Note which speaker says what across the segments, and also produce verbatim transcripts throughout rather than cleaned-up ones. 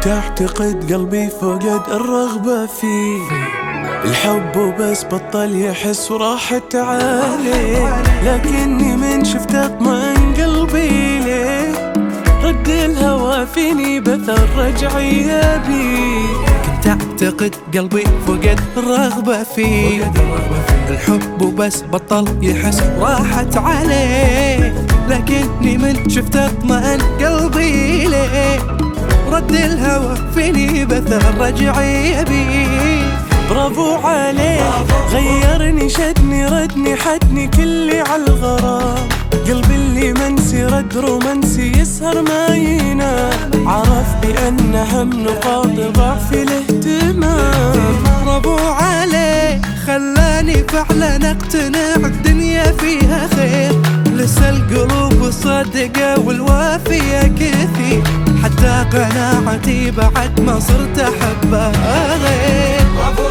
Speaker 1: كنت أعتقد قلبي فقد الرغبة فيه، الحب وبس بطل يحس وراحت عليه، لكني من شفت اطمئن قلبي ليه، رد الهوى فيني بثر رجعي بيه.
Speaker 2: كنت أعتقد قلبي فقد الرغبة فيه، الحب وبس بطل يحس راحت عليه، لكني من شفت اطمئن قلبي ليه، رد الهوى فيني بثر رجعي بيه.
Speaker 1: برافو عليه، غيرني شدني ردني حدني كلي عالغرام، قلبي اللي منسي رد رومانسي يسهر ما ينام، عرف بأن هم نقاط ضعف الاهتمام.
Speaker 2: برافو عليه، خلاني فعلا اقتنع الدنيا فيها خير، لسه القلوب صادقة والوافية كثير، حتى قناعتي بعد ما صرت أحبها غير.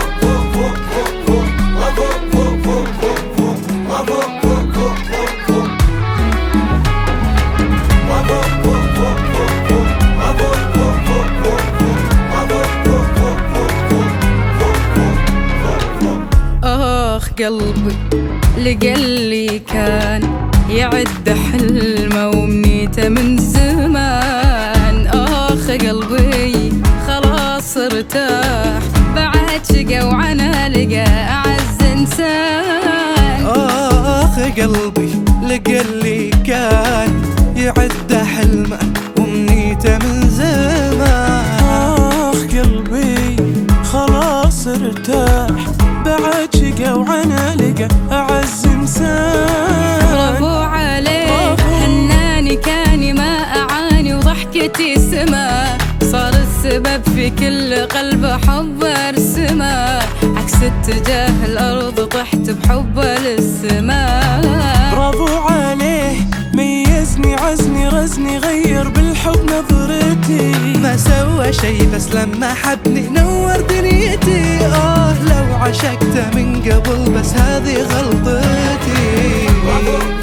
Speaker 3: آخ قلبي لقلي كان يعد حلمه ومنيته من زمان، آخ قلبي خلاص ارتاح بعد شقا وعنا لقى أعز إنسان.
Speaker 2: آخ قلبي لقلي كان يعد حلمه ومنيته من زمان،
Speaker 1: آخ قلبي خلاص ارتاح بعد شقا وعنا لقى أعز إنسان.
Speaker 3: برافو عليه، حناني كاني ما أعاني وضحكتي سما، صار السبب في كل قلب حب ارسمه، عكس اتجاه الأرض طحت بحبه للسماء.
Speaker 1: برافو عليه، ميزني عزني رزني غير بالحب نظرتي،
Speaker 2: ما سوى شي بس لما حبني نور دنيتي، آه لو عشقته من قبل بس هذه غلطتي.